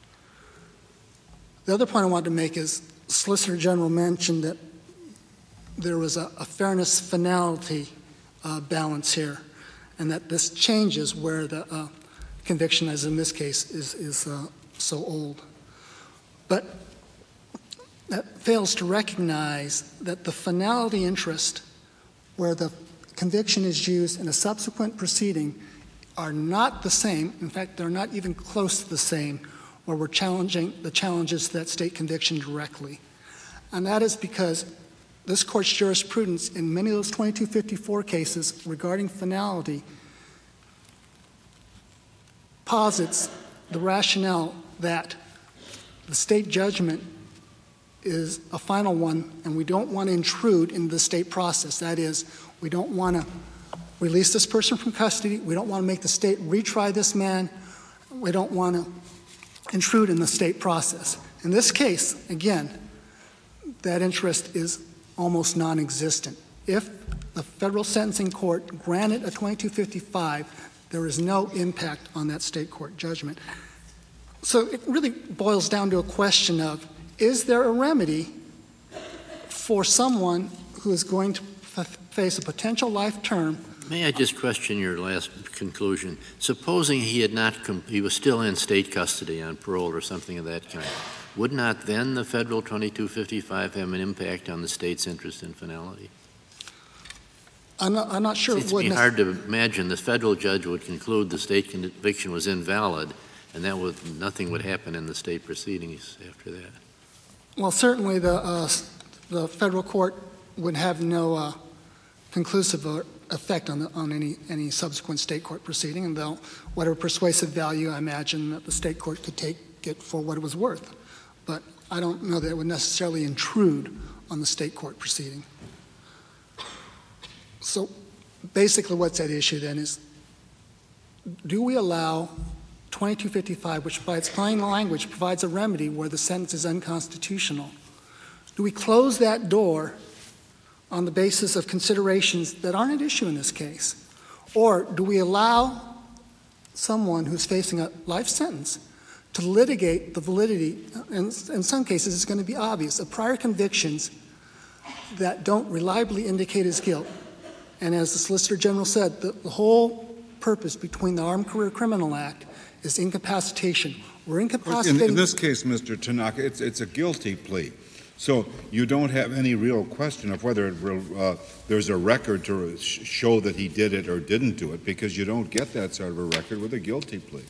The other point I wanted to make is Solicitor General mentioned that there was a fairness finality balance here, and that this changes where the conviction, as in this case, is so old. But that fails to recognize that the finality interest where the conviction is used in a subsequent proceeding are not the same. In fact, they're not even close to the same where we're challenging the challenges to that state conviction directly. And that is because this Court's jurisprudence in many of those 2254 cases regarding finality posits the rationale that the state judgment is a final one, and we don't want to intrude into the state process. That is, we don't want to release this person from custody. We don't want to make the state retry this man. We don't want to intrude in the state process. In this case, again, that interest is almost non-existent. If the federal sentencing court granted a 2255, there is no impact on that state court judgment. So it really boils down to a question of, is there a remedy for someone who is going to face a potential life term? May I just question your last conclusion? Supposing he was still in state custody on parole or something of that kind, would not then the federal 2255 have an impact on the state's interest in finality? I'm not sure it would. It's hard to imagine the federal judge would conclude the state conviction was invalid, and nothing would happen in the state proceedings after that. Well, certainly the federal court would have no conclusive effect on any subsequent state court proceeding, and whatever persuasive value I imagine that the state court could take it for what it was worth. But I don't know that it would necessarily intrude on the state court proceeding. So basically what's at issue then is, do we allow 2255, which by its plain language provides a remedy where the sentence is unconstitutional, do we close that door on the basis of considerations that aren't at issue in this case? Or do we allow someone who's facing a life sentence to litigate the validity, and in some cases it's going to be obvious, of prior convictions that don't reliably indicate his guilt? And as the Solicitor General said, the whole purpose between the Armed Career Criminal Act is incapacitation. We're incapacitating. In this case, Mr. Tanaka, it's a guilty plea. So you don't have any real question of whether there's a record to show that he did it or didn't do it, because you don't get that sort of a record with a guilty plea.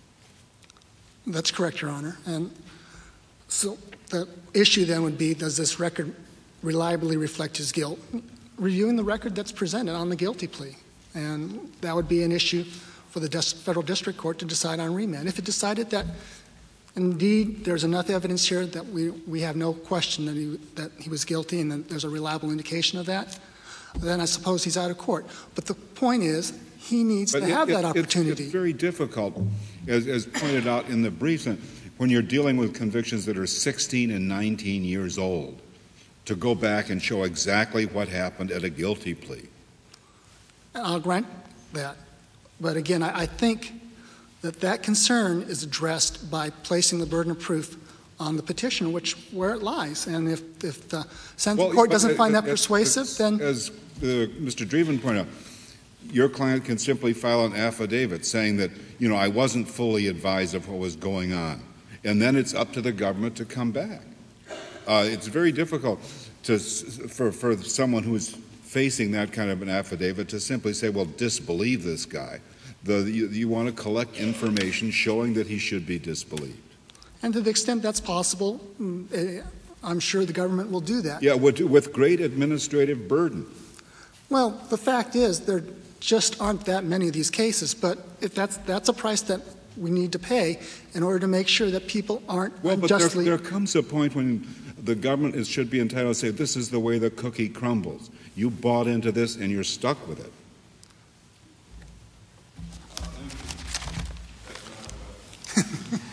That's correct, Your Honor. And so the issue then would be, does this record reliably reflect his guilt? Reviewing the record that's presented on the guilty plea. And that would be an issue for the federal district court to decide on remand. If it decided that indeed there's enough evidence here that we have no question that he was guilty and that there's a reliable indication of that, then I suppose he's out of court. But the point is, he needs to have that opportunity. It's very difficult, as pointed out in the briefs, when you're dealing with convictions that are 16 and 19 years old, to go back and show exactly what happened at a guilty plea. I'll grant that. But again, I think that concern is addressed by placing the burden of proof on the petitioner, where it lies. And if the sentencing court doesn't find that persuasive, then... As Mr. Dreven pointed out, your client can simply file an affidavit saying that, I wasn't fully advised of what was going on. And then it's up to the government to come back. It's very difficult for someone who is facing that kind of an affidavit to simply say, well, disbelieve this guy. You want to collect information showing that he should be disbelieved. And to the extent that's possible, I'm sure the government will do that. Yeah, with great administrative burden. Well, the fact is there just aren't that many of these cases, but if that's a price that we need to pay in order to make sure that people aren't Well, but unjustly... there comes a point when the government should be entitled to say, this is the way the cookie crumbles. You bought into this and you're stuck with it.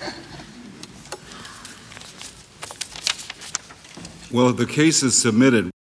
Well, the case is submitted.